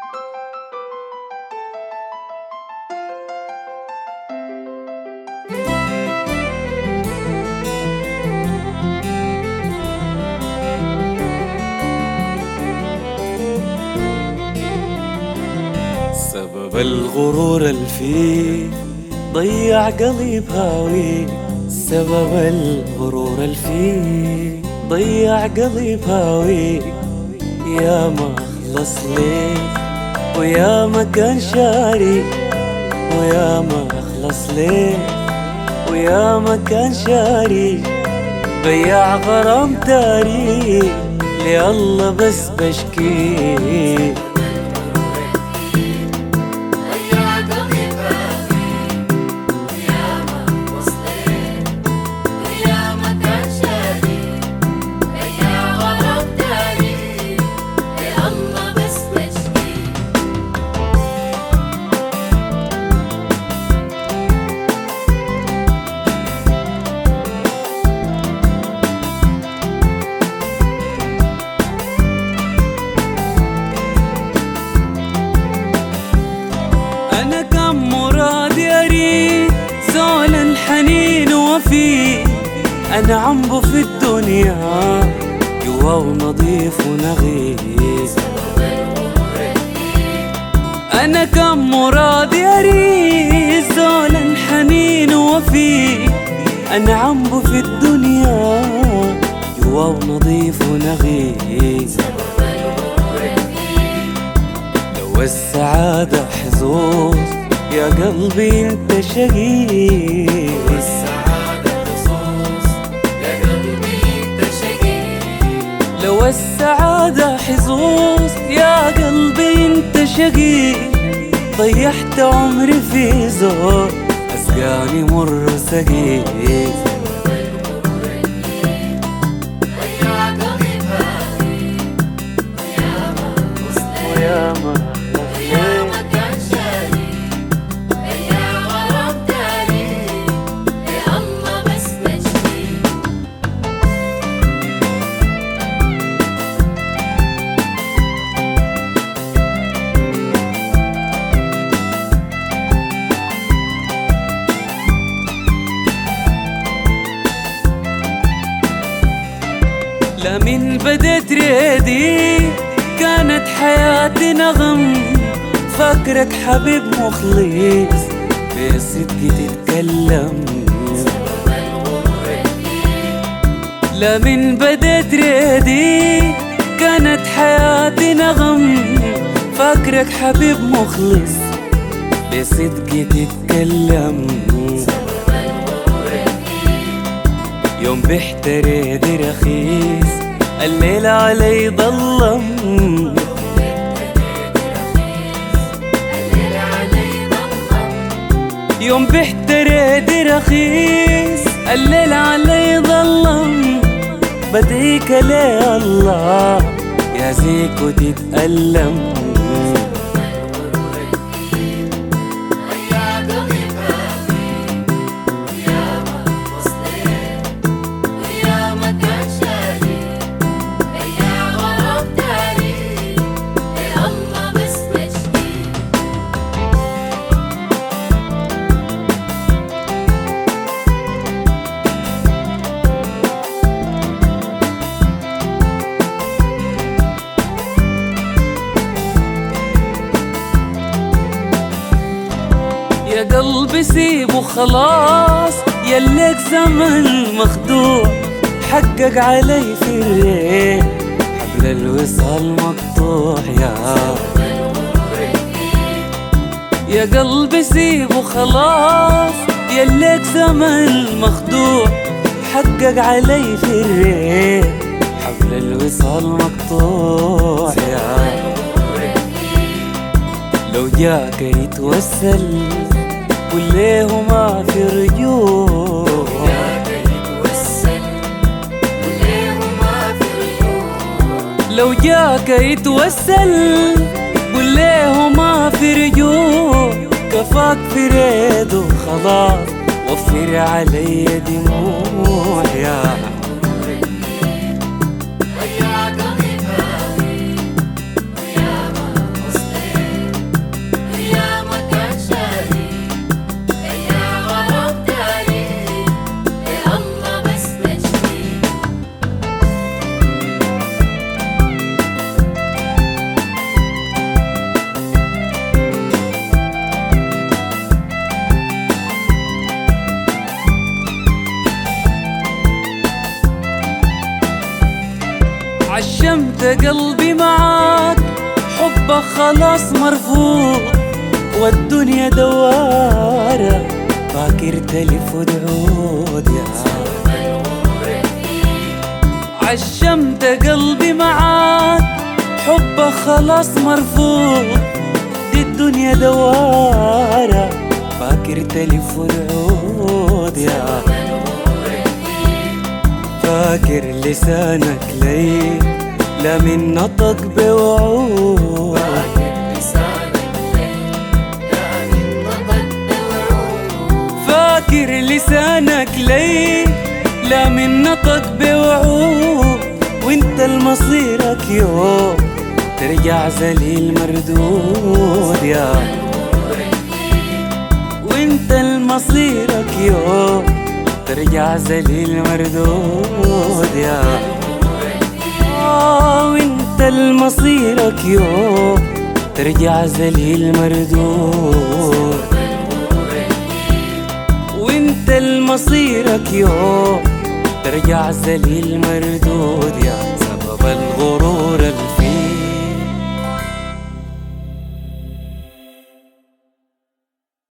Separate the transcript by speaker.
Speaker 1: سبب الغرور الفيك ضيع قلبي بهاويك، سبب الغرور الفيك ضيع قلبي بهاويك. يا ما أخلص ليك ويا ما كان شاريك، ويا ما أخلص ليك ويا ما كان شاريك. بيع غرام تاريك لله بس بشكيك. أنا كم مرادي أريد زول الحنين وفي، أنا عمبو في الدنيا جوا ونظيف ونغيث. أنا كم مرادي أريد زول الحنين وفي، أنا عمبو في الدنيا جوا ونظيف ونغيث. والسعادة حظوظ يا قلبي انت شقي،
Speaker 2: والسعادة حظوظ يا قلبي انت شقي.
Speaker 1: لو السعادة حظوظ يا قلبي انت شقي. ضيعت عمري في زور أسقاني مر سقي. لا من بدت ريدي كانت حياتي نغم، فاكرك حبيب مخلص بصدق تتكلم. لا من بدت ريدي كانت حياتي نغم، فاكرك حبيب مخلص بصدق تتكلم. يوم بحتري دي رخيص الليل علي ضلم، يوم بحتري دي رخيص الليل علي ضلم. بدعيك ليه الله يا زيك وتتألم. يا قلبي سيبه خلاص يليك زمن مخدوع، حقق علي في الريح حبل الوصال مقطوع. يا قلبي سيبه خلاص يليك زمن مخدوع، حقق علي في الريح حبل الوصال مقطوع. لو جاك يتوسل قل ليه ما في رجوع، لو جاك يتوسل قل ليه ما في رجوع. كفاك في ريده خلاص وفر علي دموع.
Speaker 2: يا
Speaker 1: قلبي معاك حبك خلاص مرفوض، والدنيا دوارة فاكر تلف وتعود يا عشمت قلبي معاك حبك خلاص مرفوض، دي الدنيا دوارة فاكر تلف وتعود يا فاكر لسانك لي لا من نطق بوعود، فاكر لسانك لي لا من نطق بوعود، وانت المصيرك يوم ترجع ذليل مردود يا وانت المصيرك يوم ترجع ذليل مردود يا وانت المصيرك يوم ترجع ذليل مردود، وانت المصيرك يوم ترجع ذليل مردود يا سبب الغرور